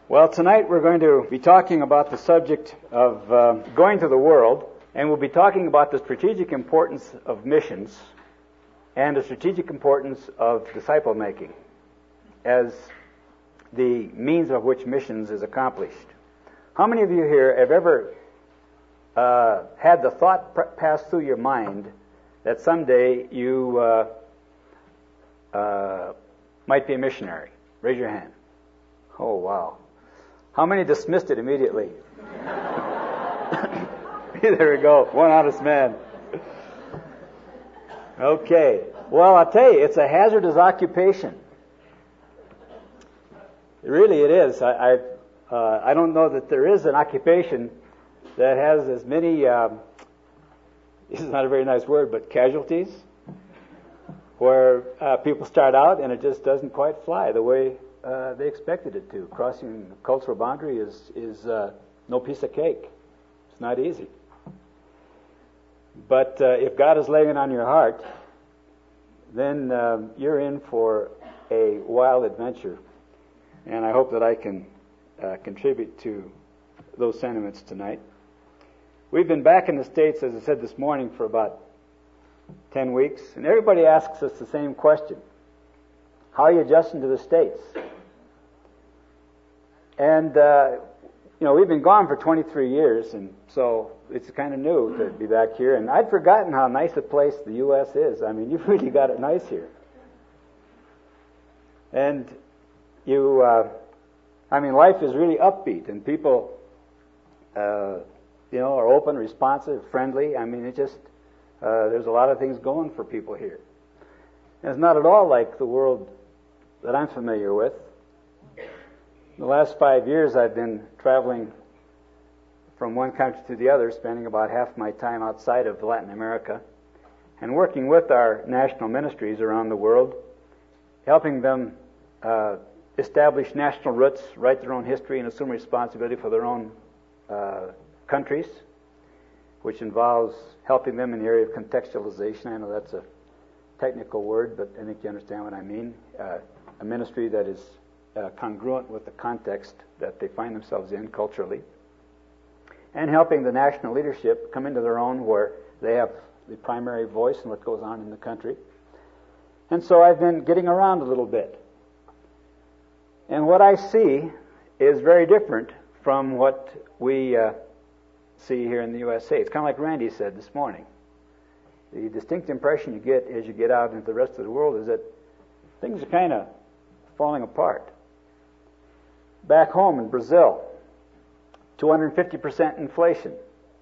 Well, tonight we're going to be talking about the subject of going to the world, and we'll be talking about the strategic importance of missions and the strategic importance of disciple making as the means of which missions is accomplished. How many of you here have ever had the thought pass through your mind that someday you might be a missionary? Raise your hand. Oh, wow. How many dismissed it immediately? There we go. One honest man. Okay. Well, I'll tell you, it's a hazardous occupation. Really, it is. I don't know that there is an occupation that has as many, this is not a very nice word, but casualties, where people start out and it just doesn't quite fly the way they expected it to. Crossing the cultural boundary is no piece of cake. It's not easy. But if God is laying it on your heart, then you're in for a wild adventure. And I hope that I can contribute to those sentiments tonight. We've been back in the States, as I said this morning, for about 10 weeks, and everybody asks us the same question. How are you adjusting to the States? And, we've been gone for 23 years, and so it's kind of new to be back here. And I'd forgotten how nice a place the U.S. is. I mean, you've really got it nice here. And life is really upbeat, and people, are open, responsive, friendly. I mean, there's a lot of things going for people here. And it's not at all like the world that I'm familiar with. In the last 5 years, I've been traveling from one country to the other, spending about half my time outside of Latin America, and working with our national ministries around the world, helping them establish national roots, write their own history, and assume responsibility for their own countries, which involves helping them in the area of contextualization. I know that's a technical word, but I think you understand what I mean. A ministry that is congruent with the context that they find themselves in culturally, and helping the national leadership come into their own where they have the primary voice in what goes on in the country. And so I've been getting around a little bit. And what I see is very different from what we see here in the USA. It's kind of like Randy said this morning. The distinct impression you get as you get out into the rest of the world is that things are kind of falling apart. Back home in Brazil, 250% inflation.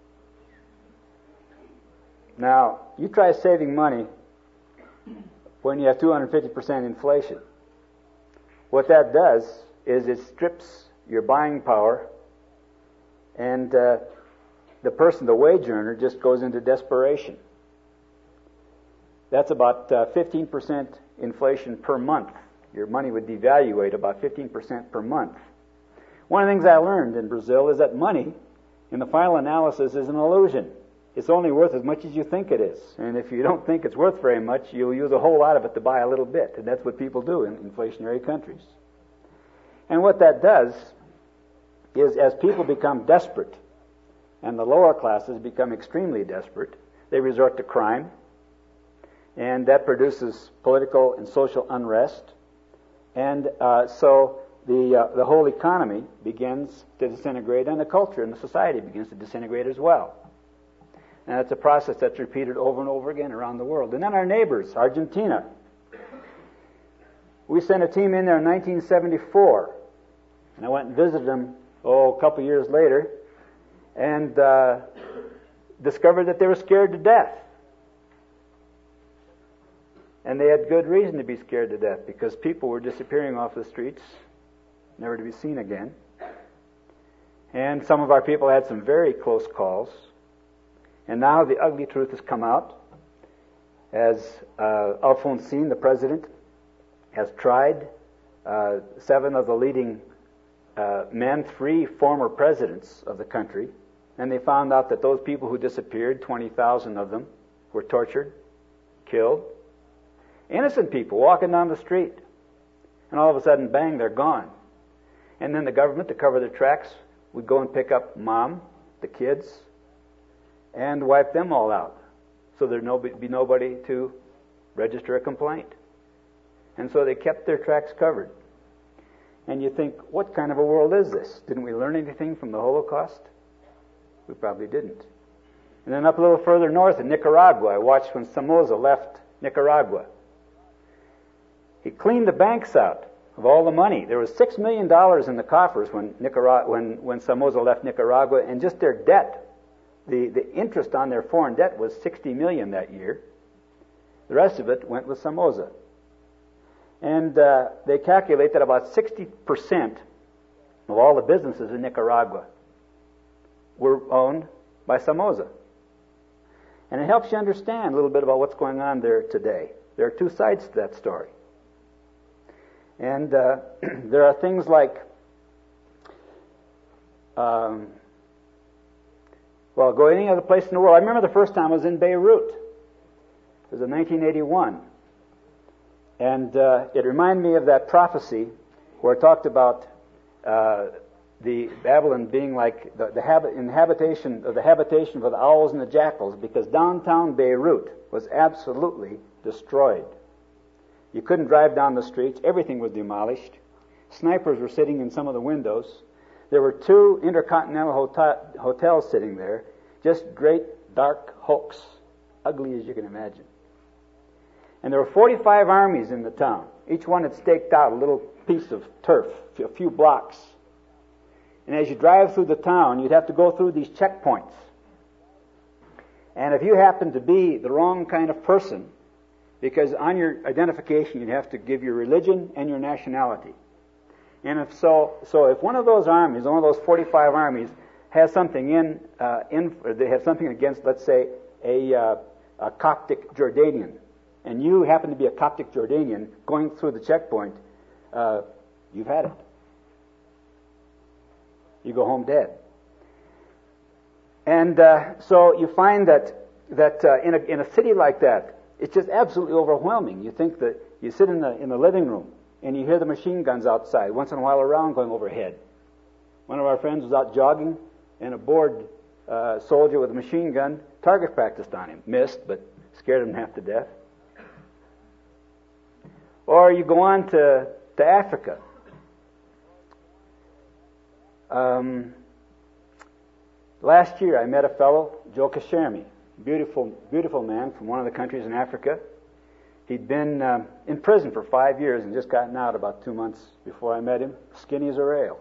Now, you try saving money when you have 250% inflation. What that does is it strips your buying power, and the wage earner, just goes into desperation. That's about 15% inflation per month. Your money would devaluate about 15% per month. One of the things I learned in Brazil is that money, in the final analysis, is an illusion. It's only worth as much as you think it is. And if you don't think it's worth very much, you'll use a whole lot of it to buy a little bit. And that's what people do in inflationary countries. And what that does is, as people become desperate, and the lower classes become extremely desperate, they resort to crime, and that produces political and social unrest. And so the whole economy begins to disintegrate, and the culture and the society begins to disintegrate as well. And it's a process that's repeated over and over again around the world. And then our neighbors, Argentina. We sent a team in there in 1974, and I went and visited them, a couple years later, and discovered that they were scared to death. And they had good reason to be scared to death, because people were disappearing off the streets, never to be seen again. And some of our people had some very close calls. And now the ugly truth has come out, as Alfonsín, the president, has tried 7 of the leading men, 3 former presidents of the country, and they found out that those people who disappeared, 20,000 of them, were tortured, killed. Innocent people walking down the street. And all of a sudden, bang, they're gone. And then the government, to cover their tracks, would go and pick up Mom, the kids, and wipe them all out. So there'd be nobody to register a complaint. And so they kept their tracks covered. And you think, what kind of a world is this? Didn't we learn anything from the Holocaust? We probably didn't. And then up a little further north in Nicaragua, I watched when Somoza left Nicaragua. He cleaned the banks out of all the money. There was $6 million in the coffers when Somoza left Nicaragua, and just their debt, the interest on their foreign debt was $60 million that year. The rest of it went with Somoza. And they calculate that about 60% of all the businesses in Nicaragua were owned by Somoza. And it helps you understand a little bit about what's going on there today. There are two sides to that story. And there are things like, go any other place in the world. I remember the first time I was in Beirut. It was in 1981. And it reminded me of that prophecy where it talked about the Babylon being like the habitation of the owls and the jackals, because downtown Beirut was absolutely destroyed. You couldn't drive down the streets. Everything was demolished. Snipers were sitting in some of the windows. There were 2 Intercontinental hotels sitting there, just great dark hulks, ugly as you can imagine. And there were 45 armies in the town. Each one had staked out a little piece of turf, a few blocks. And as you drive through the town, you'd have to go through these checkpoints. And if you happened to be the wrong kind of person, because on your identification you'd have to give your religion and your nationality. And if if one of those armies, one of those 45 armies, has something they have something against, let's say, a Coptic Jordanian, and you happen to be a Coptic Jordanian going through the checkpoint, you've had it. You go home dead. And so you find that in a city like that, it's just absolutely overwhelming. You think that you sit in the living room and you hear the machine guns outside, once in a while a round going overhead. One of our friends was out jogging, and a bored soldier with a machine gun target practiced on him. Missed, but scared him half to death. Or you go on to Africa. Last year I met a fellow, Joe Kashermi, beautiful man from one of the countries in Africa. He'd been in prison for 5 years and just gotten out about 2 months before I met him, skinny as a rail.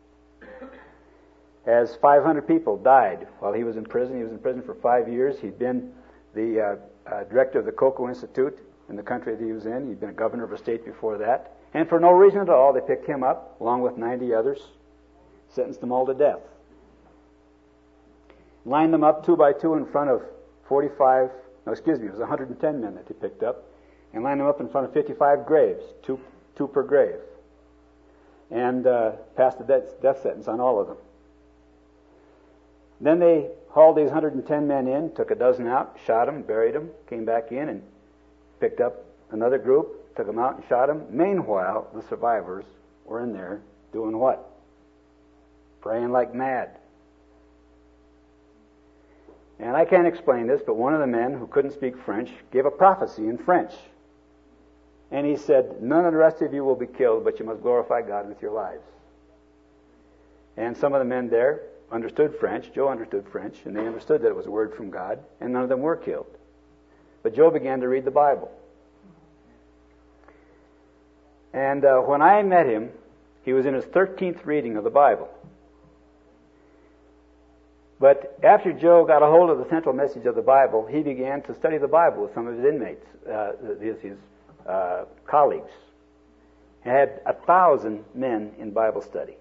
As 500 people died while he was in prison. He was in prison for 5 years. He'd been the director of the Cocoa Institute in the country that he was in. He'd been a governor of a state before that. And for no reason at all, they picked him up, along with 90 others, sentenced them all to death. Lined them up 2 by 2 in front of it was 110 men that he picked up, and lined them up in front of 55 graves, two per grave, and passed the death sentence on all of them. Then they hauled these 110 men in, took a dozen out, shot them, buried them, came back in and picked up another group, took them out and shot them. Meanwhile, the survivors were in there doing what? Praying like mad. And I can't explain this, but one of the men who couldn't speak French gave a prophecy in French. And he said, none of the rest of you will be killed, but you must glorify God with your lives. And some of the men there understood French. Joe understood French, and they understood that it was a word from God, and none of them were killed. But Joe began to read the Bible. And when I met him, he was in his 13th reading of the Bible. But after Joe got a hold of the central message of the Bible, he began to study the Bible with some of his inmates, his colleagues. He had 1,000 men in Bible study.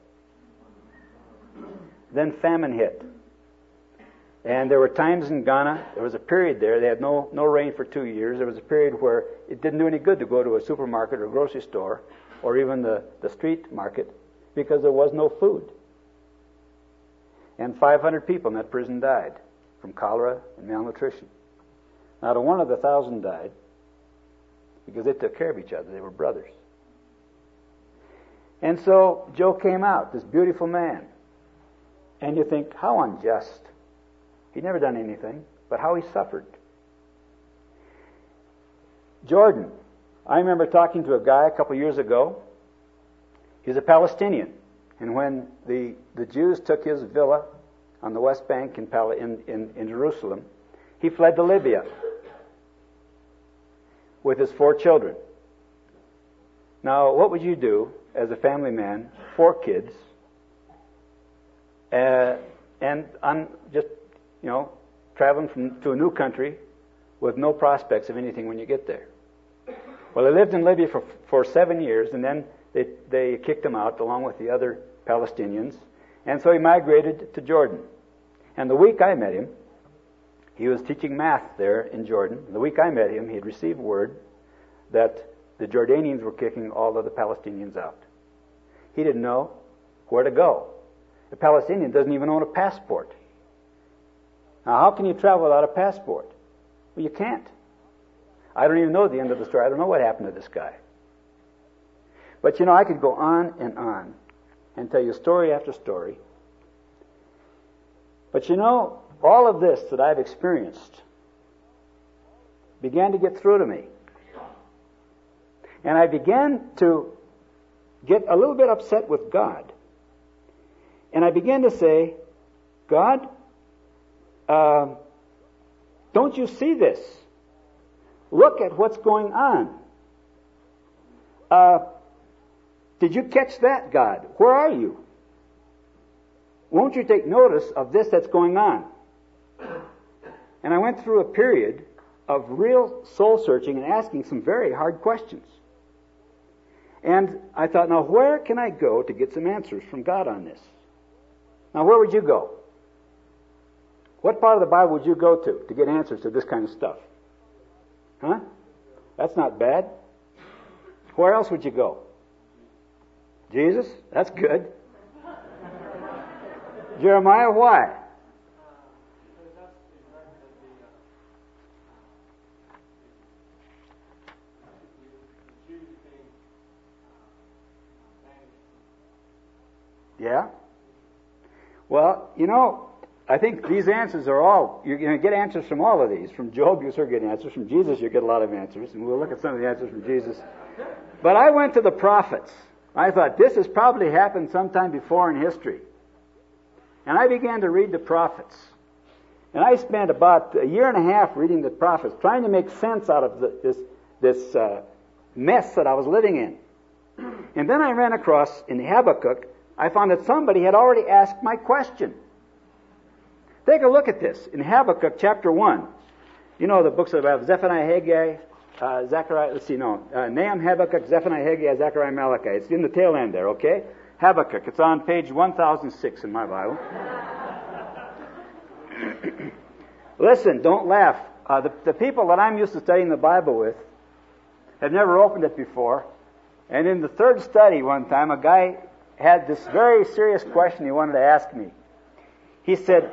Then famine hit. And there were times in Ghana, there was a period there, they had no rain for 2 years. There was a period where it didn't do any good to go to a supermarket or a grocery store or even the street market because there was no food. And 500 people in that prison died from cholera and malnutrition. Not a one of the 1,000 died because they took care of each other. They were brothers. And so Joe came out, this beautiful man. And you think, how unjust. He'd never done anything, but how he suffered. Jordan. I remember talking to a guy a couple years ago. He's a Palestinian. And when the Jews took his villa on the West Bank in Jerusalem, he fled to Libya with his 4 children. Now, what would you do as a family man, 4 kids, and on just, traveling to a new country with no prospects of anything when you get there? Well, they lived in Libya for 7 years, and then they kicked him out along with the other Palestinians, and so he migrated to Jordan. And the week I met him, he was teaching math there in Jordan. The week I met him, he had received word that the Jordanians were kicking all of the Palestinians out. He didn't know where to go. The Palestinian doesn't even own a passport. Now, how can you travel without a passport? Well, you can't. I don't even know the end of the story. I don't know what happened to this guy. But I could go on and tell you story after story. But all of this that I've experienced began to get through to me. And I began to get a little bit upset with God. And I began to say, God, don't you see this? Look at what's going on. Did you catch that, God? Where are you? Won't you take notice of this that's going on? And I went through a period of real soul searching and asking some very hard questions. And I thought, now where can I go to get some answers from God on this? Now where would you go? What part of the Bible would you go to get answers to this kind of stuff? Huh? That's not bad. Where else would you go? Jesus? That's good. Jeremiah, why? Yeah? Well, I think these answers are all, you're going to get answers from all of these. From Job, you sure get answers. From Jesus, you get a lot of answers. And we'll look at some of the answers from Jesus. But I went to the prophets. I thought, this has probably happened sometime before in history. And I began to read the prophets. And I spent about a year and a half reading the prophets, trying to make sense out of this mess that I was living in. And then I ran across, in Habakkuk, I found that somebody had already asked my question. Take a look at this. In Habakkuk chapter 1, the books of the Bible, Zephaniah, Haggai, Zechariah, Nahum, Habakkuk, Zephaniah, Haggai, Zechariah, Malachi. It's in the tail end there, okay? Habakkuk. It's on page 1006 in my Bible. Listen, don't laugh. The people that I'm used to studying the Bible with have never opened it before. And in the third study one time, a guy had this very serious question he wanted to ask me. He said,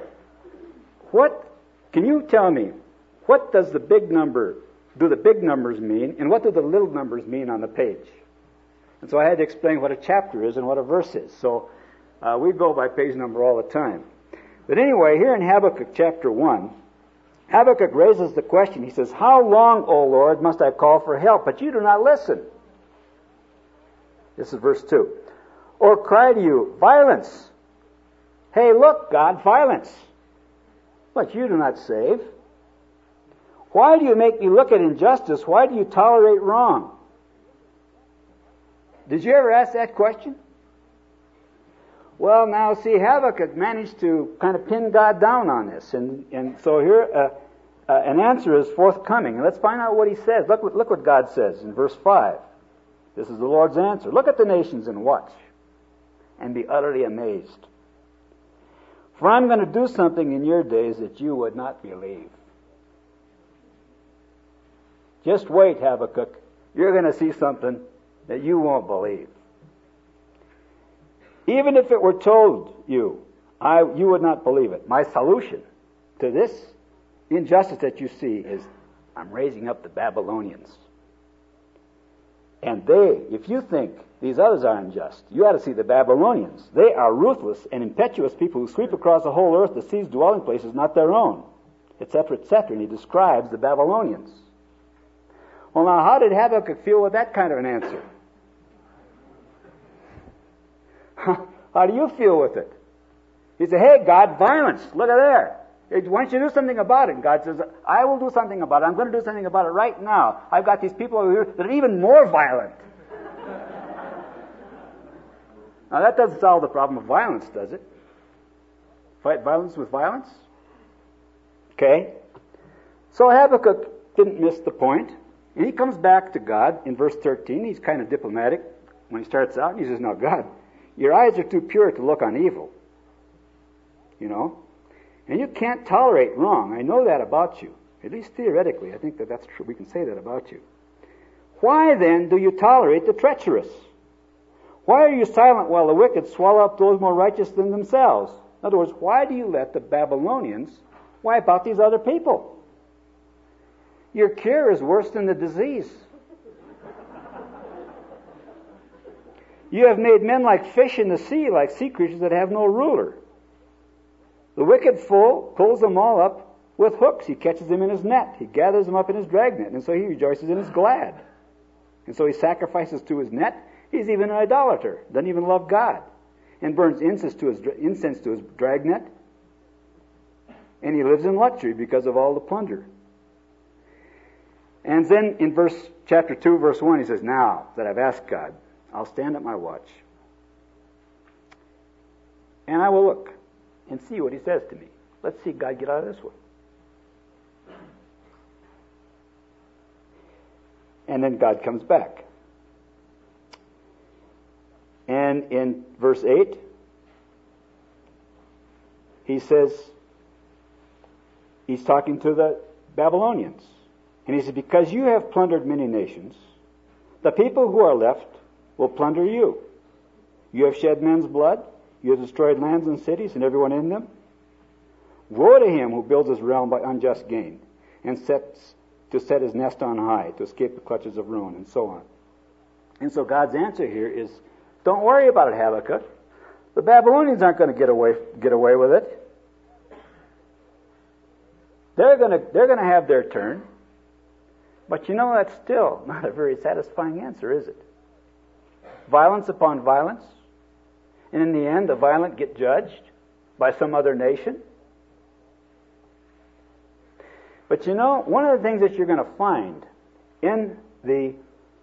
can you tell me, what does do the big numbers mean, and what do the little numbers mean on the page? And so I had to explain what a chapter is and what a verse is. So we go by page number all the time. But anyway, here in Habakkuk chapter 1, Habakkuk raises the question. He says, how long, O Lord, must I call for help, but you do not listen? This is verse 2. Or cry to you, violence. Hey, look, God, violence. But you do not save. Why do you make me look at injustice? Why do you tolerate wrong? Did you ever ask that question? Well, now, see, Habakkuk managed to kind of pin God down on this. And so here, an answer is forthcoming. And let's find out what he says. Look what God says in verse 5. This is the Lord's answer. Look at the nations and watch, and be utterly amazed. For I'm going to do something in your days that you would not believe. Just wait, Habakkuk. You're going to see something that you won't believe. Even if it were told you, you would not believe it. My solution to this injustice that you see is, I'm raising up the Babylonians. And if you think These others are unjust. You ought to see the Babylonians. They are ruthless and impetuous people who sweep across the whole earth to seize dwelling places not their own, etc., etc. And he describes the Babylonians. Well, now, how did Habakkuk feel with that kind of an answer? How do you feel with it? He said, hey, God, violence, look at there. Why don't you do something about it? And God says, I will do something about it. I'm going to do something about it right now. I've got these people over here that are even more violent. Now, that doesn't solve the problem of violence, does it? Fight violence with violence? Okay. So Habakkuk didn't miss the point. And he comes back to God in verse 13. He's kind of diplomatic when he starts out. And he says, now, God, your eyes are too pure to look on evil. You know? And you can't tolerate wrong. I know that about you. At least theoretically, I think that's true. We can say that about you. Why then do you tolerate the treacherous? Why are you silent while the wicked swallow up those more righteous than themselves? In other words, why do you let the Babylonians wipe out these other people? Your cure is worse than the disease. You have made men like fish in the sea, like sea creatures that have no ruler. The wicked fool pulls them all up with hooks. He catches them in his net. He gathers them up in his dragnet, and so he rejoices and is glad. And so he sacrifices to his net. He's even an idolater, doesn't even love God, and burns incense to his dragnet. And he lives in luxury because of all the plunder. And then in chapter 2, verse 1, he says, now that I've asked God, I'll stand at my watch, and I will look and see what he says to me. Let's see God get out of this one. And then God comes back. And in verse 8, he says, he's talking to the Babylonians. And he says, because you have plundered many nations, the people who are left will plunder you. You have shed men's blood. You have destroyed lands and cities and everyone in them. Woe to him who builds his realm by unjust gain and set his nest on high to escape the clutches of ruin, and so on. And so God's answer here is, don't worry about it, Habakkuk. The Babylonians aren't going to get away with it. They're going to have their turn. But you know, that's still not a very satisfying answer, is it? Violence upon violence. And in the end, the violent get judged by some other nation. But you know, one of the things that you're going to find in the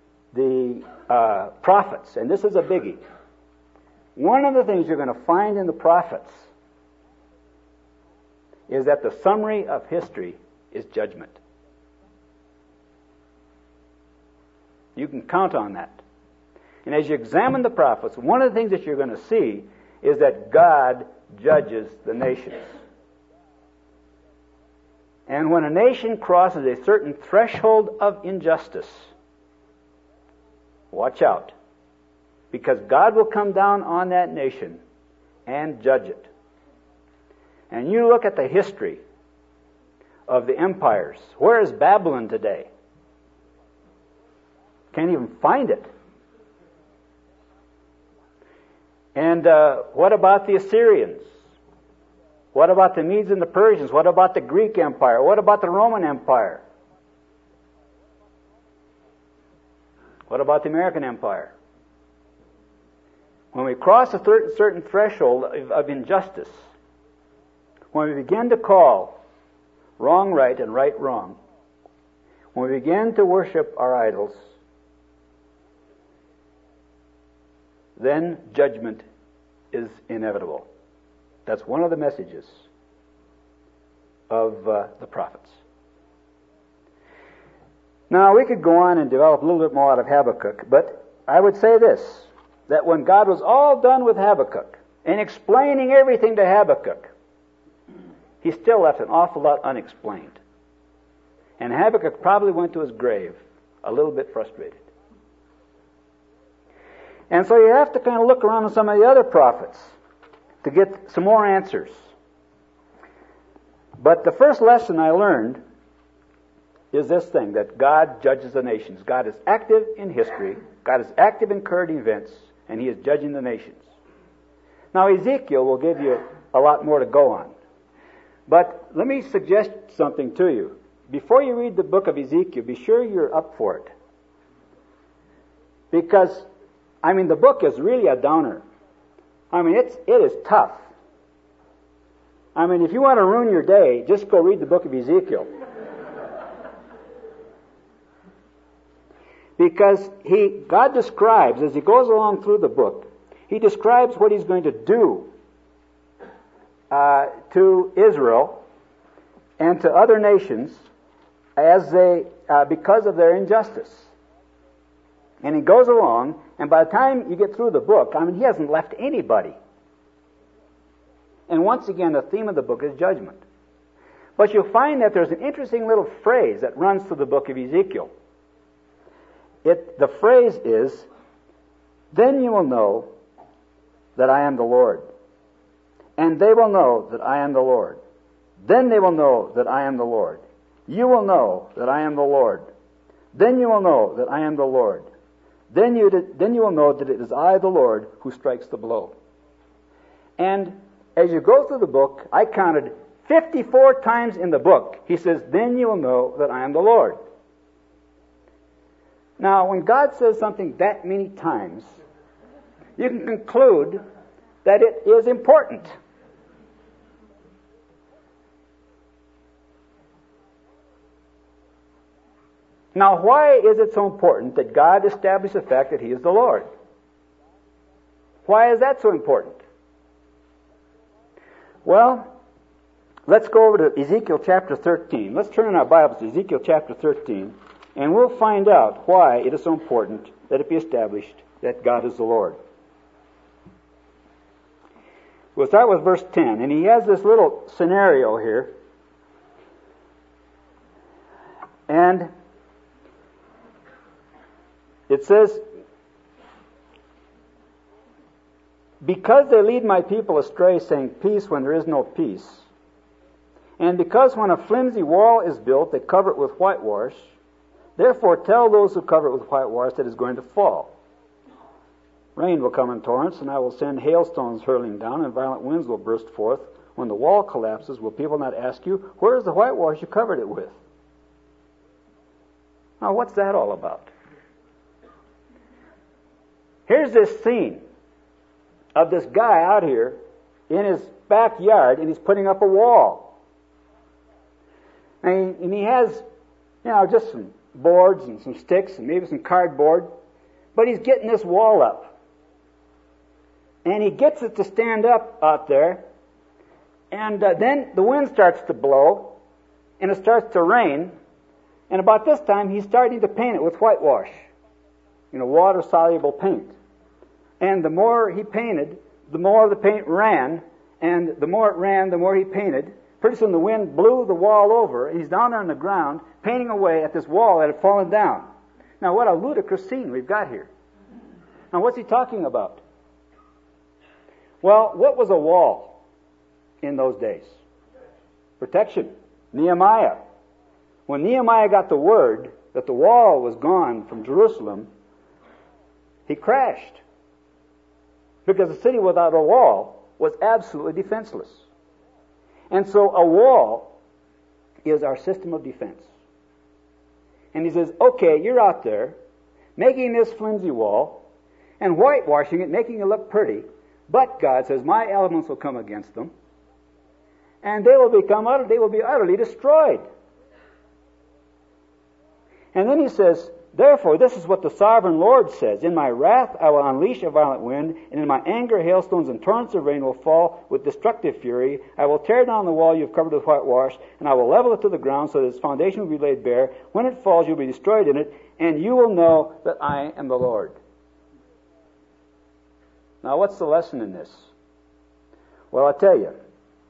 prophets, and this is a biggie, one of the things you're going to find in the prophets is that the summary of history is judgment. You can count on that. And as you examine the prophets, one of the things that you're going to see is that God judges the nations. And when a nation crosses a certain threshold of injustice, watch out, because God will come down on that nation and judge it. And you look at the history of the empires. Where is Babylon today? Can't even find it. And what about the Assyrians? What about the Medes and the Persians? What about the Greek Empire? What about the Roman Empire? What about the American Empire? When we cross a certain threshold of injustice, when we begin to call wrong right and right wrong, when we begin to worship our idols, then judgment is inevitable. That's one of the messages of the prophets. Now, we could go on and develop a little bit more out of Habakkuk, but I would say this, that when God was all done with Habakkuk and explaining everything to Habakkuk, he still left an awful lot unexplained. And Habakkuk probably went to his grave a little bit frustrated. And so you have to kind of look around at some of the other prophets to get some more answers. But the first lesson I learned is this thing, that God judges the nations. God is active in history. God is active in current events, and He is judging the nations. Now, Ezekiel will give you a lot more to go on. But let me suggest something to you. Before you read the book of Ezekiel, be sure you're up for it. Because, the book is really a downer. It is tough. If you want to ruin your day, just go read the book of Ezekiel. Because God describes, as He goes along through the book, He describes what He's going to do to Israel and to other nations as because of their injustice. And He goes along, and by the time you get through the book, He hasn't left anybody. And once again, the theme of the book is judgment. But you'll find that there's an interesting little phrase that runs through the book of Ezekiel. The phrase is, "Then you will know that I am the Lord. And they will know that I am the Lord. Then they will know that I am the Lord. You will know that I am the Lord. Then you will know that I am the Lord. Then you will know that it is I, the Lord, who strikes the blow." And as you go through the book, I counted 54 times in the book, He says, "Then you will know that I am the Lord." Now, when God says something that many times, you can conclude that it is important. Now, why is it so important that God establish the fact that He is the Lord? Why is that so important? Well, let's go over to Ezekiel chapter 13. Let's turn in our Bibles to Ezekiel chapter 13, and we'll find out why it is so important that it be established that God is the Lord. We'll start with verse 10, and he has this little scenario here. And it says, "Because they lead my people astray, saying peace when there is no peace, and because when a flimsy wall is built, they cover it with whitewash, therefore tell those who cover it with whitewash that it is going to fall. Rain will come in torrents, and I will send hailstones hurling down, and violent winds will burst forth. When the wall collapses, will people not ask you, 'Where is the whitewash you covered it with?'" Now, what's that all about? Here's this scene of this guy out here in his backyard, and he's putting up a wall. And he has, just some boards and some sticks and maybe some cardboard, but he's getting this wall up. And he gets it to stand up out there, and then the wind starts to blow, and it starts to rain, and about this time he's starting to paint it with whitewash, water-soluble paint. And the more he painted, the more the paint ran, and the more it ran, the more he painted. Pretty soon the wind blew the wall over, and he's down there on the ground painting away at this wall that had fallen down. Now, what a ludicrous scene we've got here. Now, what's he talking about? Well, what was a wall in those days? Protection. Nehemiah. When Nehemiah got the word that the wall was gone from Jerusalem, he crashed. Because a city without a wall was absolutely defenseless. And so a wall is our system of defense. And he says, okay, you're out there making this flimsy wall and whitewashing it, making it look pretty, but God says, my elements will come against them, and they will be utterly destroyed. And then he says, therefore, this is what the sovereign Lord says, in my wrath I will unleash a violent wind, and in my anger hailstones and torrents of rain will fall with destructive fury. I will tear down the wall you have covered with whitewash, and I will level it to the ground so that its foundation will be laid bare. When it falls, you will be destroyed in it, and you will know that I am the Lord. Now, what's the lesson in this? Well, I'll tell you.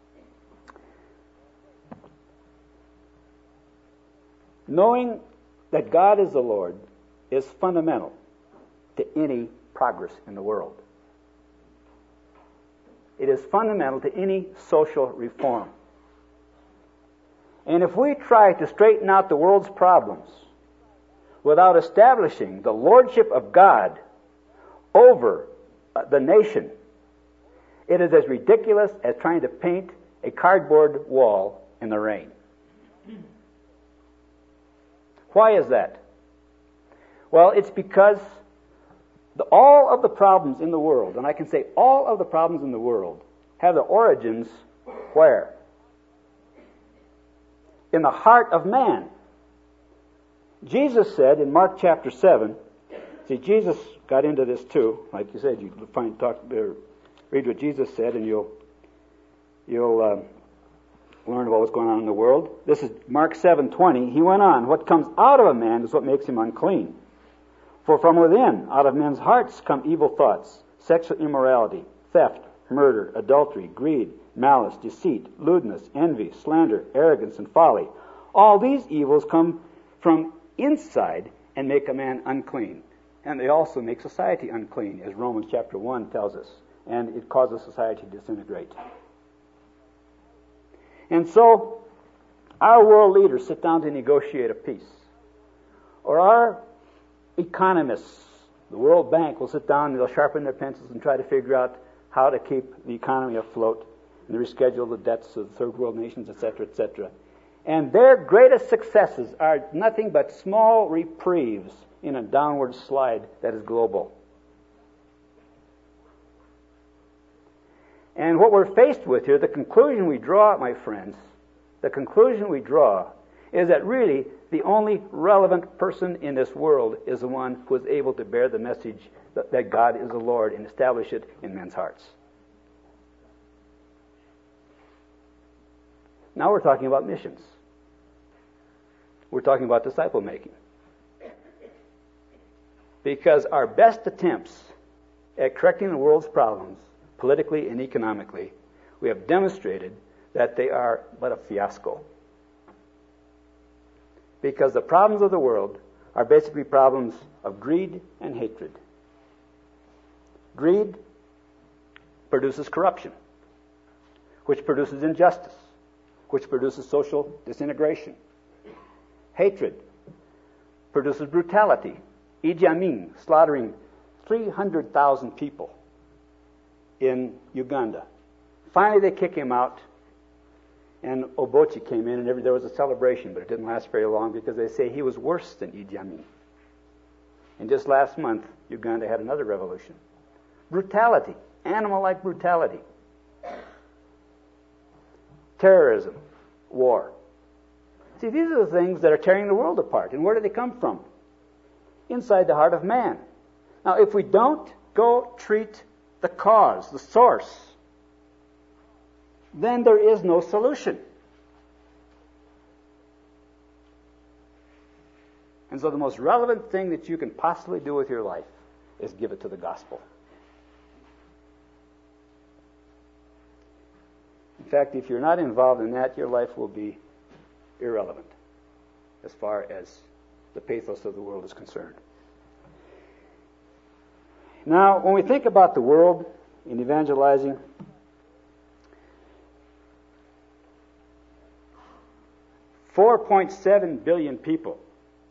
Knowing that God is the Lord is fundamental to any progress in the world. It is fundamental to any social reform. And if we try to straighten out the world's problems without establishing the lordship of God over the nation, it is as ridiculous as trying to paint a cardboard wall in the rain. Why is that? Well, it's because all of the problems in the world, and I can say all of the problems in the world, have their origins where? In the heart of man. Jesus said in Mark chapter 7, see, Jesus got into this too. Like you said, you read what Jesus said, and you'll learn about what's going on in the world. This is Mark 7:20. He went on, what comes out of a man is what makes him unclean. For from within, out of men's hearts, come evil thoughts, sexual immorality, theft, murder, adultery, greed, malice, deceit, lewdness, envy, slander, arrogance, and folly. All these evils come from inside and make a man unclean. And they also make society unclean, as Romans chapter 1 tells us. And it causes society to disintegrate. And so, our world leaders sit down to negotiate a peace. Or our economists, the World Bank, will sit down and they'll sharpen their pencils and try to figure out how to keep the economy afloat and to reschedule the debts of the third world nations, etc., etc. And their greatest successes are nothing but small reprieves in a downward slide that is global. And what we're faced with here, the conclusion we draw, my friends, the conclusion we draw is that really the only relevant person in this world is the one who is able to bear the message that God is the Lord and establish it in men's hearts. Now we're talking about missions. We're talking about disciple making. Because our best attempts at correcting the world's problems, politically and economically, we have demonstrated that they are but a fiasco. Because the problems of the world are basically problems of greed and hatred. Greed produces corruption, which produces injustice, which produces social disintegration. Hatred produces brutality. Idi Amin slaughtering 300,000 people in Uganda. Finally, they kick him out, and Obote came in, and there was a celebration, but it didn't last very long because they say he was worse than Idi Amin. And just last month, Uganda had another revolution. Brutality, animal-like brutality. Terrorism, war. See, these are the things that are tearing the world apart. And where do they come from? Inside the heart of man. Now, if we don't go treat the cause, the source, then there is no solution. And so the most relevant thing that you can possibly do with your life is give it to the gospel. In fact, if you're not involved in that, your life will be irrelevant as far as the pathos of the world is concerned. Now, when we think about the world in evangelizing, $4.7 billion people.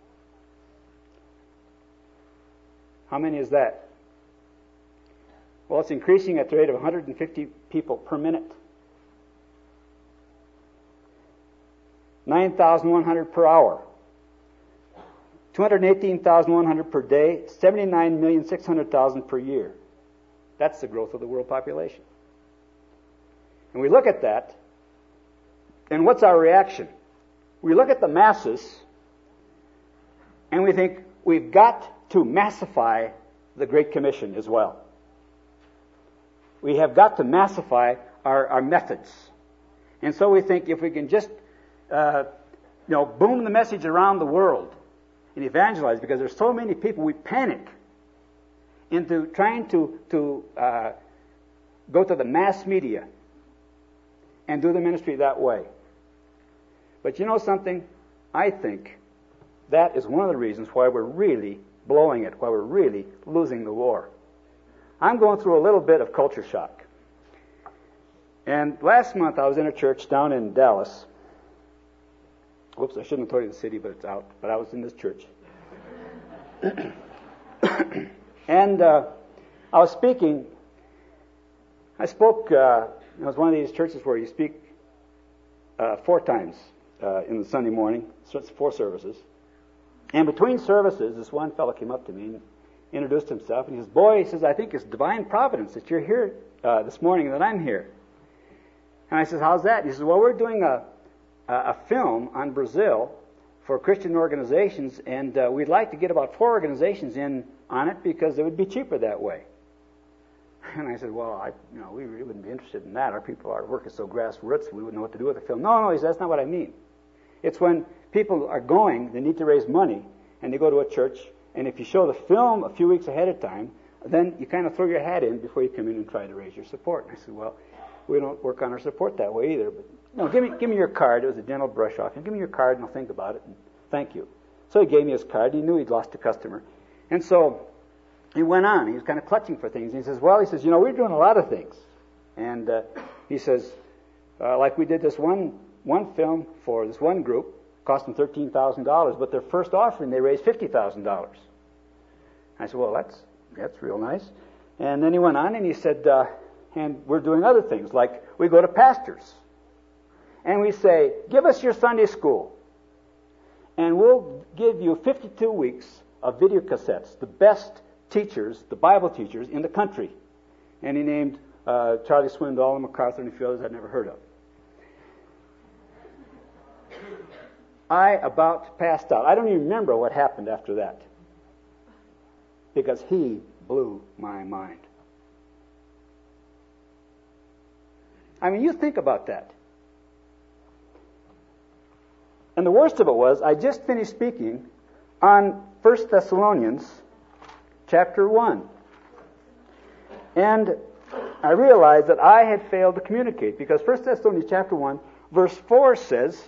How many is that? Well, it's increasing at the rate of 150 people per minute. 9,100 per hour. 218,100 per day. 79,600,000 per year. That's the growth of the world population. And we look at that, and what's our reaction? We look at the masses, and we think we've got to massify the Great Commission as well. We have got to massify our methods. And so we think if we can just boom the message around the world and evangelize, because there's so many people, we panic into trying to go to the mass media and do the ministry that way. But you know something? I think that is one of the reasons why we're really blowing it, why we're really losing the war. I'm going through a little bit of culture shock. And last month I was in a church down in Dallas. Whoops, I shouldn't have told you the city, but it's out. But I was in this church. And I was speaking. I spoke, it was one of these churches where you speak 4 times in the Sunday morning, so it's 4 services. And between services, this one fellow came up to me and introduced himself. And he says, boy, he says, I think it's divine providence that you're here this morning, that I'm here. And I says, how's that? He says, well, we're doing a film on Brazil for Christian organizations, and we'd like to get about 4 organizations in on it because it would be cheaper that way. And I said, well, we really wouldn't be interested in that. Our work is so grassroots, we wouldn't know what to do with the film. No, he said, that's not what I mean. It's when people are going, they need to raise money, and they go to a church, and if you show the film a few weeks ahead of time, then you kind of throw your hat in before you come in and try to raise your support. And I said, well, we don't work on our support that way either, but no, give me your card. It was a gentle brush off. And give me your card, and I'll think about it, and thank you. So he gave me his card. He knew he'd lost a customer. And so he went on. He was kind of clutching for things. And he says, well, we're doing a lot of things. And he says, like we did this one film for this one group, cost them $13,000, but their first offering, they raised $50,000. I said, well, that's real nice. And then he went on and he said, and we're doing other things, like we go to pastors. And we say, give us your Sunday school. And we'll give you 52 weeks of video cassettes, the best teachers, the Bible teachers in the country. And he named Charlie Swindoll and MacArthur and a few others I'd never heard of. I about passed out. I don't even remember what happened after that, because he blew my mind. I mean, you think about that. And the worst of it was, I just finished speaking on 1 Thessalonians chapter 1. And I realized that I had failed to communicate, because 1 Thessalonians chapter 1, verse 4 says,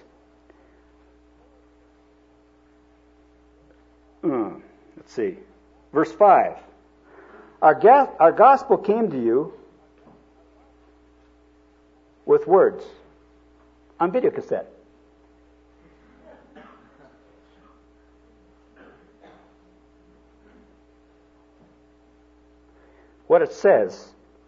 let's see, verse 5, our gospel came to you with words on video cassette. What it says,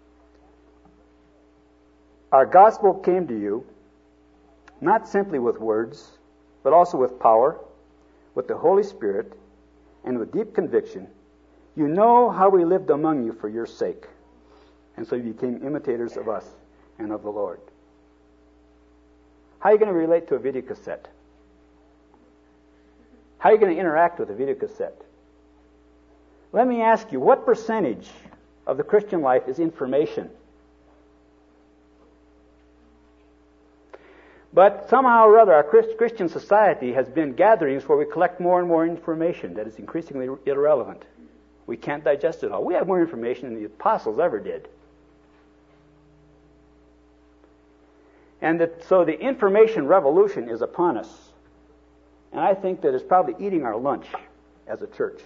our gospel came to you not simply with words, but also with power, with the Holy Spirit, and with deep conviction. You know how we lived among you for your sake, and so you became imitators of us and of the Lord. How are you going to relate to a video cassette? How are you going to interact with a video cassette? Let me ask you, what percentage of the Christian life is information? But somehow or other, our Christian society has been gatherings where we collect more and more information that is increasingly irrelevant. We can't digest it all. We have more information than the apostles ever did. And so the information revolution is upon us. And I think that it's probably eating our lunch as a church.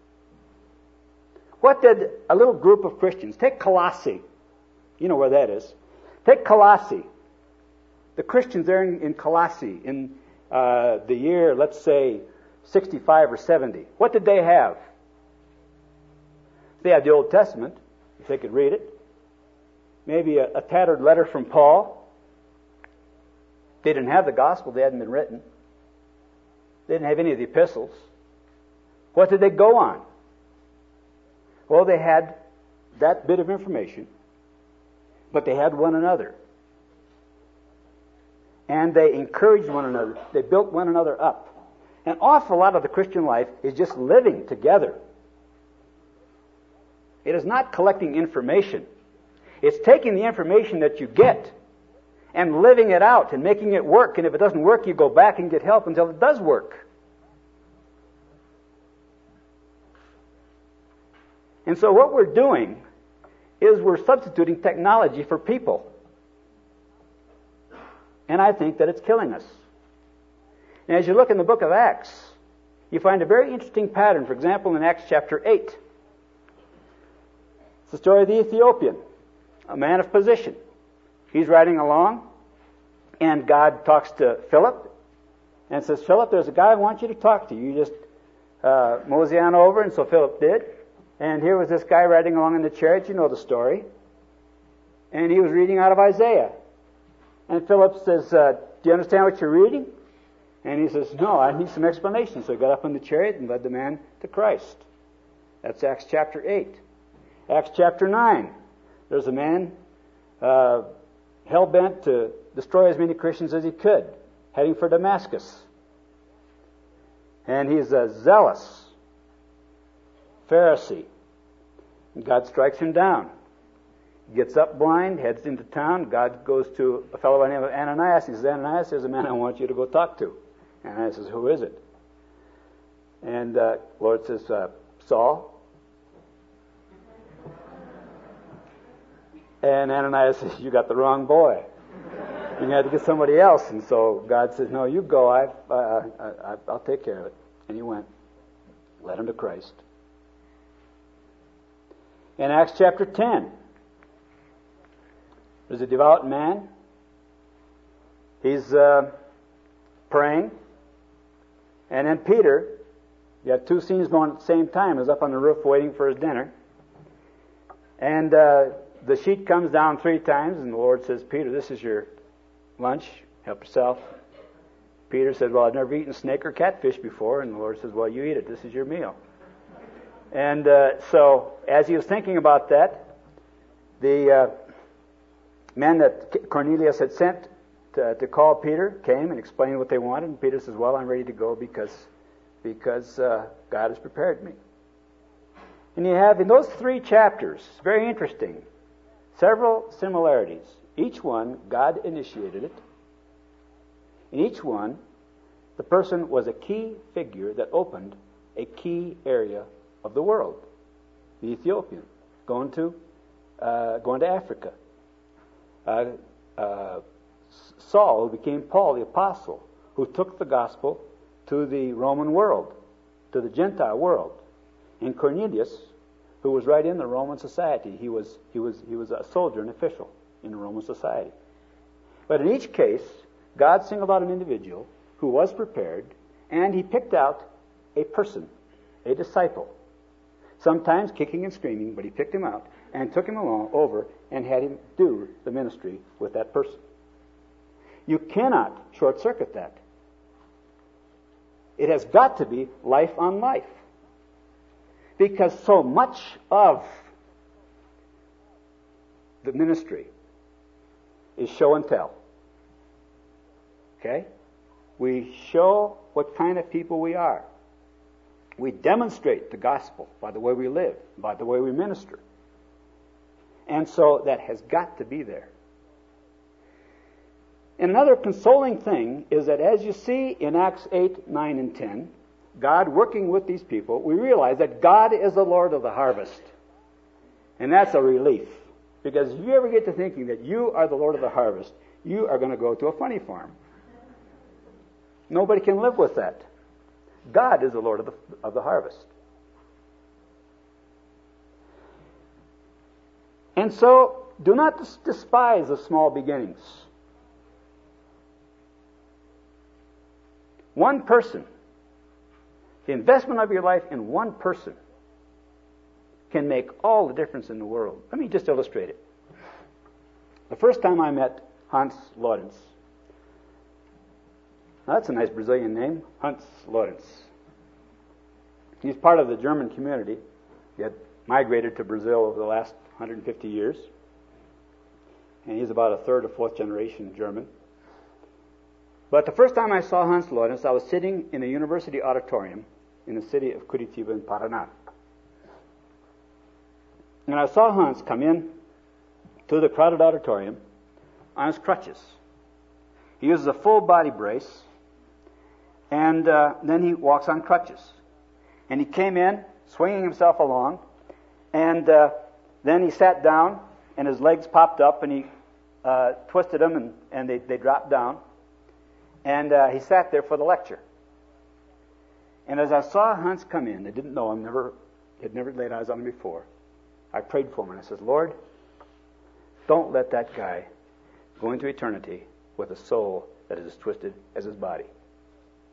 What did a little group of Christians, take Colossae, you know where that is. Take Colossae. The Christians there in Colossae in the year, let's say, 65 or 70. What did they have? They had the Old Testament, if they could read it. Maybe a tattered letter from Paul. They didn't have the gospel. They hadn't been written. They didn't have any of the epistles. What did they go on? Well, they had that bit of information, but they had one another. And they encouraged one another. They built one another up. An awful lot of the Christian life is just living together. It is not collecting information. It's taking the information that you get and living it out and making it work. And if it doesn't work, you go back and get help until it does work. And so what we're doing is we're substituting technology for people. And I think that it's killing us. And as you look in the book of Acts, you find a very interesting pattern. For example, in Acts chapter 8, it's the story of the Ethiopian, a man of position. He's riding along, and God talks to Philip, and says, Philip, there's a guy I want you to talk to. You just mosey on over. And so Philip did. And here was this guy riding along in the chariot. You know the story. And he was reading out of Isaiah. And Philip says, do you understand what you're reading? And he says, no, I need some explanation. So he got up in the chariot and led the man to Christ. That's Acts chapter 8. Acts chapter 9. There's a man hell-bent to destroy as many Christians as he could, heading for Damascus. And he's a zealous Pharisee. And God strikes him down. He gets up blind, heads into town. God goes to a fellow by the name of Ananias. He says, Ananias, there's a man I want you to go talk to. Ananias says, who is it? And the Lord says, Saul. And Ananias says, you got the wrong boy. You had to get somebody else. And so God says, no, you go. I'll take care of it. And he went. Led him to Christ. In Acts chapter 10, there's a devout man. He's praying. And then Peter, you have two scenes going at the same time, is up on the roof waiting for his dinner. And the sheet comes down 3 times, and the Lord says, Peter, this is your lunch. Help yourself. Peter said, well, I've never eaten snake or catfish before. And the Lord says, well, you eat it. This is your meal. And so as he was thinking about that, the men that Cornelius had sent to call Peter came and explained what they wanted. And Peter says, well, I'm ready to go because God has prepared me. And you have in those 3 chapters, very interesting, several similarities. Each one, God initiated it. In each one, the person was a key figure that opened a key area of the world. The Ethiopian, going to Africa. Saul, who became Paul the Apostle, who took the gospel to the Roman world, to the Gentile world. And Cornelius, who was right in the Roman society. He was a soldier, an official in the Roman society. But in each case, God singled out an individual who was prepared, and he picked out a person, a disciple. Sometimes kicking and screaming, but he picked him out and took him along over and had him do the ministry with that person. You cannot short-circuit that. It has got to be life on life. Because so much of the ministry is show and tell. Okay? We show what kind of people we are. We demonstrate the gospel by the way we live, by the way we minister. And so that has got to be there. And another consoling thing is that as you see in Acts 8, 9, and 10, God working with these people, we realize that God is the Lord of the harvest. And that's a relief. Because if you ever get to thinking that you are the Lord of the harvest, you are going to go to a funny farm. Nobody can live with that. God is the Lord of the harvest. And so, do not despise the small beginnings. One person, the investment of your life in one person can make all the difference in the world. Let me just illustrate it. The first time I met Hans Lorenz. Now that's a nice Brazilian name, Hans Lorenz. He's part of the German community. He had migrated to Brazil over the last 150 years. And he's about a third or fourth generation German. But the first time I saw Hans Lorenz, I was sitting in a university auditorium in the city of Curitiba in Paraná. And I saw Hans come in to the crowded auditorium on his crutches. He uses a full body brace, and then he walks on crutches. And he came in, swinging himself along, and then he sat down, and his legs popped up, and he twisted them, and they dropped down. And he sat there for the lecture. And as I saw Hans come in, I didn't know him, had never laid eyes on him before, I prayed for him, and I said, Lord, don't let that guy go into eternity with a soul that is as twisted as his body.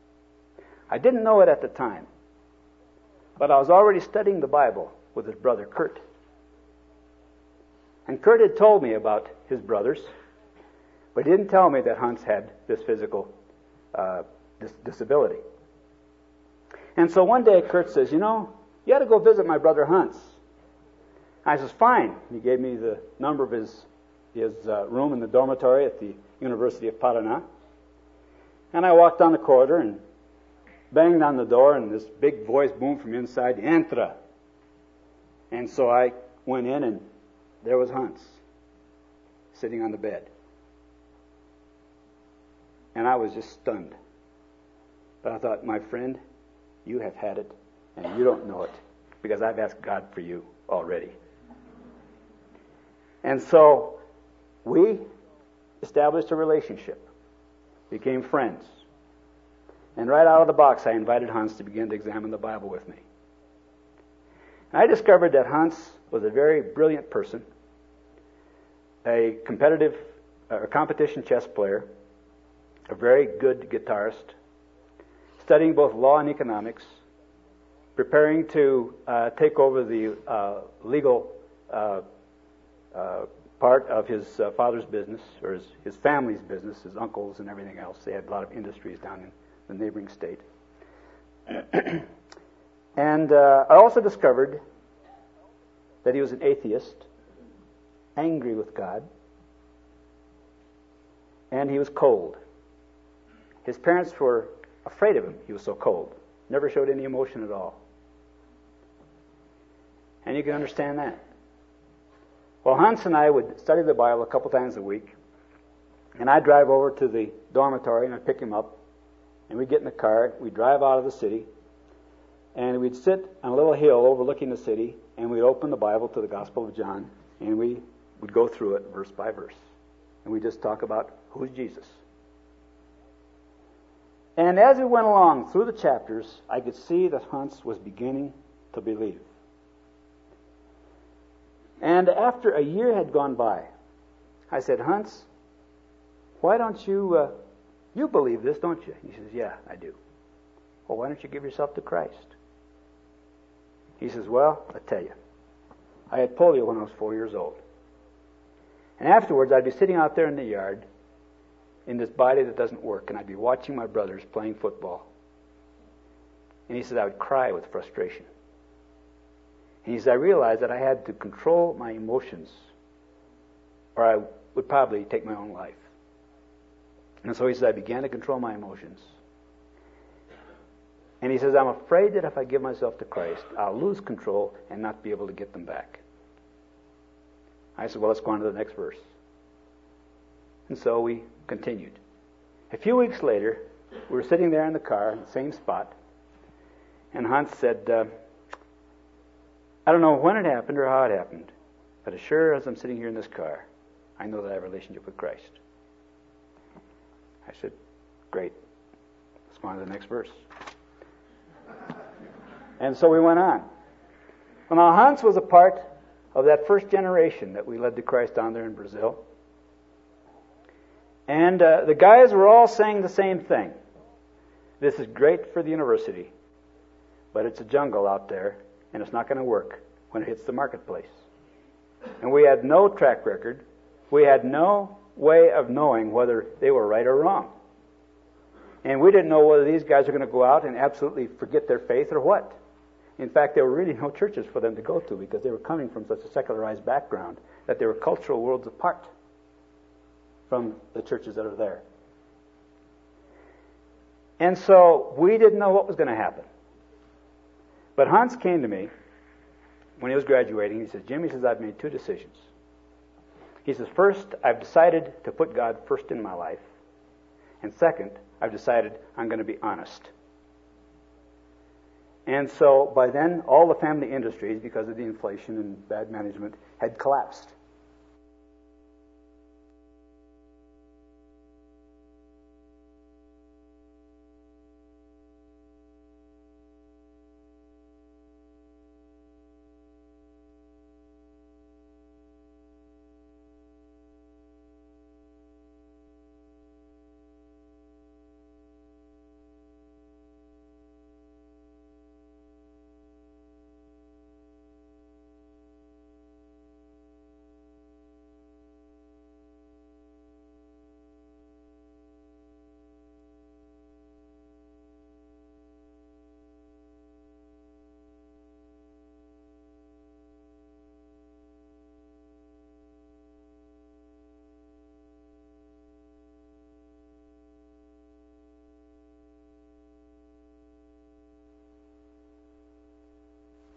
I didn't know it at the time, but I was already studying the Bible with his brother Kurt. And Kurt had told me about his brothers, but he didn't tell me that Hans had this physical disability. And so one day Kurt says, you ought to go visit my brother Hans. I says, fine. He gave me the number of his room in the dormitory at the University of Paraná. And I walked down the corridor and banged on the door, and this big voice boomed from inside, "Entra." And so I went in, and there was Hans, sitting on the bed. And I was just stunned. But I thought, my friend, you have had it, and you don't know it, because I've asked God for you already. And so we established a relationship, became friends. And right out of the box, I invited Hans to begin to examine the Bible with me. And I discovered that Hans was a very brilliant person, a competition chess player, a very good guitarist, studying both law and economics, preparing to take over the legal part of his father's business, or his family's business, his uncles and everything else. They had a lot of industries down in the neighboring state. And I also discovered that he was an atheist, angry with God, and he was cold. His parents were afraid of him. He was so cold. Never showed any emotion at all. And you can understand that. Well, Hans and I would study the Bible a couple times a week, and I'd drive over to the dormitory and I'd pick him up, and we'd get in the car, we'd drive out of the city, and we'd sit on a little hill overlooking the city, and we'd open the Bible to the Gospel of John, and we would go through it verse by verse. And we'd just talk about who's Jesus. And as we went along through the chapters, I could see that Hans was beginning to believe. And after a year had gone by, I said, Hans, why don't you believe this, don't you? He says, yeah, I do. Well, why don't you give yourself to Christ? He says, well, I tell you, I had polio when I was 4 years old. And afterwards, I'd be sitting out there in the yard in this body that doesn't work, and I'd be watching my brothers playing football. And he says, I would cry with frustration. And he says, I realized that I had to control my emotions, or I would probably take my own life. And so he says, I began to control my emotions. And he says, I'm afraid that if I give myself to Christ, I'll lose control and not be able to get them back. I said, well, let's go on to the next verse. And so we continued. A few weeks later, we were sitting there in the car, in the same spot, and Hans said, I don't know when it happened or how it happened, but as sure as I'm sitting here in this car, I know that I have a relationship with Christ. I said, great. Let's go on to the next verse. And so we went on. Well, now Hans was a part of that first generation that we led to Christ down there in Brazil. And the guys were all saying the same thing. This is great for the university, but it's a jungle out there, and it's not going to work when it hits the marketplace. And we had no track record. We had no way of knowing whether they were right or wrong. And we didn't know whether these guys were going to go out and absolutely forget their faith or what. In fact, there were really no churches for them to go to because they were coming from such a secularized background that they were cultural worlds apart from the churches that are there. And so we didn't know what was going to happen. But Hans came to me when he was graduating. He says, Jim, he says, I've made two decisions. He says, first, I've decided to put God first in my life. And second, I've decided I'm going to be honest. And so by then, all the family industries, because of the inflation and bad management, had collapsed.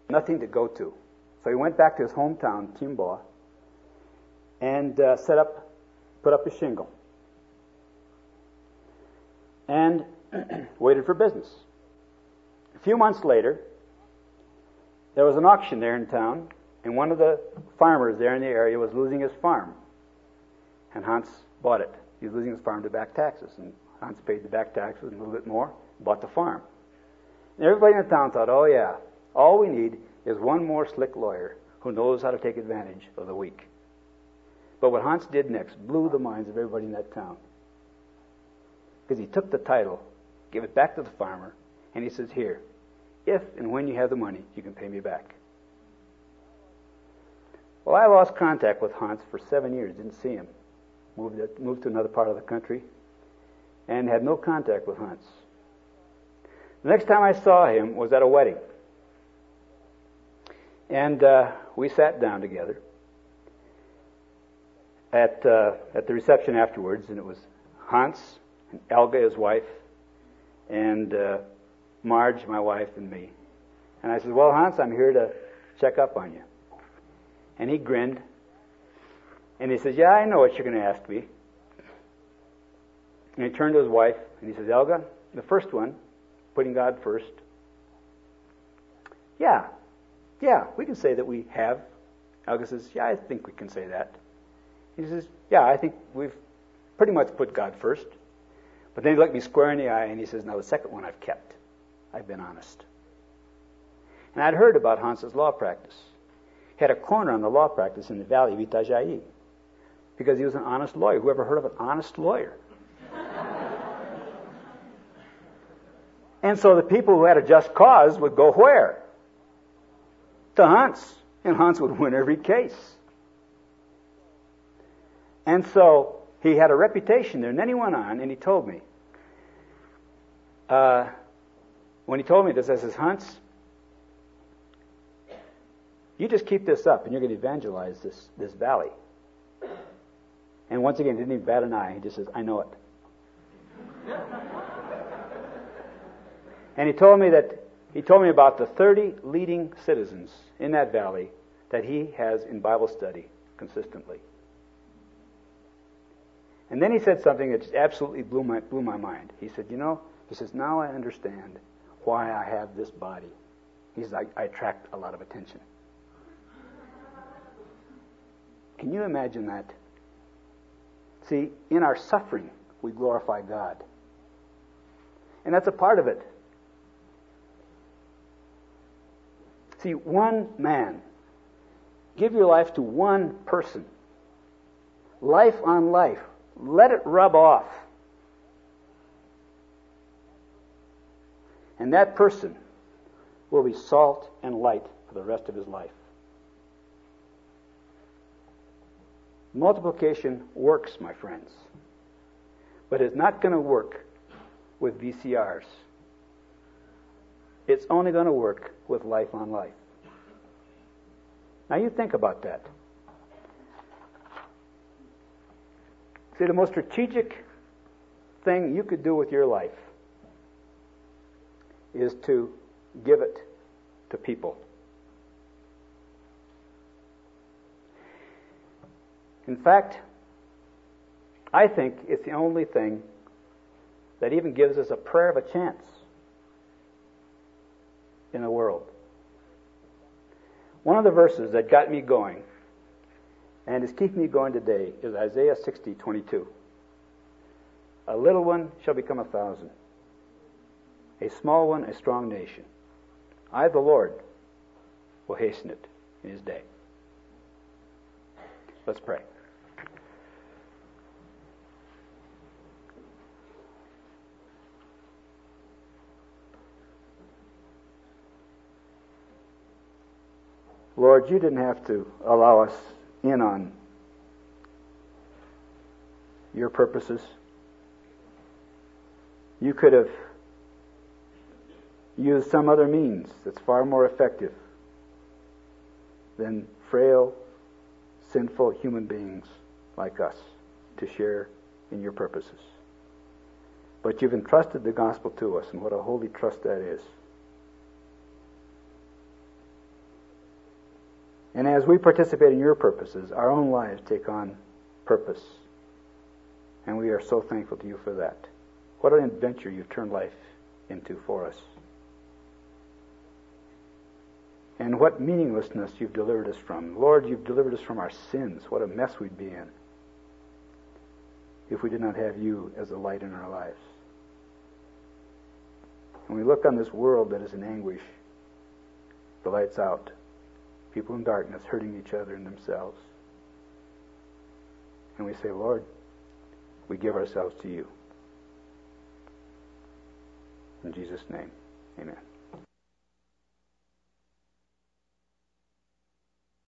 nothing to go to. So he went back to his hometown, Timboa, and put up a shingle, and waited for business. A few months later, there was an auction there in town, and one of the farmers there in the area was losing his farm, and Hans bought it. He was losing his farm to back taxes, and Hans paid the back taxes and a little bit more, bought the farm. And everybody in the town thought, oh yeah, all we need is one more slick lawyer who knows how to take advantage of the weak. But what Hans did next blew the minds of everybody in that town. Because he took the title, gave it back to the farmer, and he says, here, if and when you have the money, you can pay me back. Well, I lost contact with Hans for 7 years, didn't see him. Moved to another part of the country, and had no contact with Hans. The next time I saw him was at a wedding. And we sat down together at the reception afterwards, and it was Hans and Elga, his wife, and Marge, my wife, and me. And I said, well, Hans, I'm here to check up on you. And he grinned, and he says, yeah, I know what you're going to ask me. And he turned to his wife, and he says, Elga, the first one, putting God first, yeah, we can say that we have. Elga says, yeah, I think we can say that. He says, yeah, I think we've pretty much put God first. But then he looked me square in the eye, and he says, now the second one I've kept. I've been honest. And I'd heard about Hans's law practice. He had a corner on the law practice in the valley of Itajaí because he was an honest lawyer. Who ever heard of an honest lawyer? And so the people who had a just cause would go where? To Hans. And Hans would win every case. And so he had a reputation there. And then he went on and he told me, when he told me this, I says, Hans, you just keep this up and you're going to evangelize this valley. And once again, he didn't even bat an eye. He just says, I know it. And he told me about the 30 leading citizens in that valley that he has in Bible study consistently. And then he said something that just absolutely blew my mind. He said, now I understand why I have this body. He says, I attract a lot of attention. Can you imagine that? See, in our suffering, we glorify God. And that's a part of it. See, one man. Give your life to one person. Life on life. Let it rub off. And that person will be salt and light for the rest of his life. Multiplication works, my friends. But it's not going to work with VCRs. It's only going to work with life on life. Now you think about that. See, the most strategic thing you could do with your life is to give it to people. In fact, I think it's the only thing that even gives us a prayer of a chance in the world. One of the verses that got me going and is keeping me going today is Isaiah 60:22. A little one shall become 1,000, a small one a strong nation. I, the Lord, will hasten it in his day. Let's pray. Lord, you didn't have to allow us in on your purposes. You could have used some other means that's far more effective than frail, sinful human beings like us to share in your purposes. But you've entrusted the gospel to us, and what a holy trust that is. And as we participate in your purposes, our own lives take on purpose. And we are so thankful to you for that. What an adventure you've turned life into for us. And what meaninglessness you've delivered us from. Lord, you've delivered us from our sins. What a mess we'd be in if we did not have you as the light in our lives. When we look on this world that is in anguish, the light's out. People in darkness hurting each other and themselves. And we say, Lord, we give ourselves to you. In Jesus' name, amen.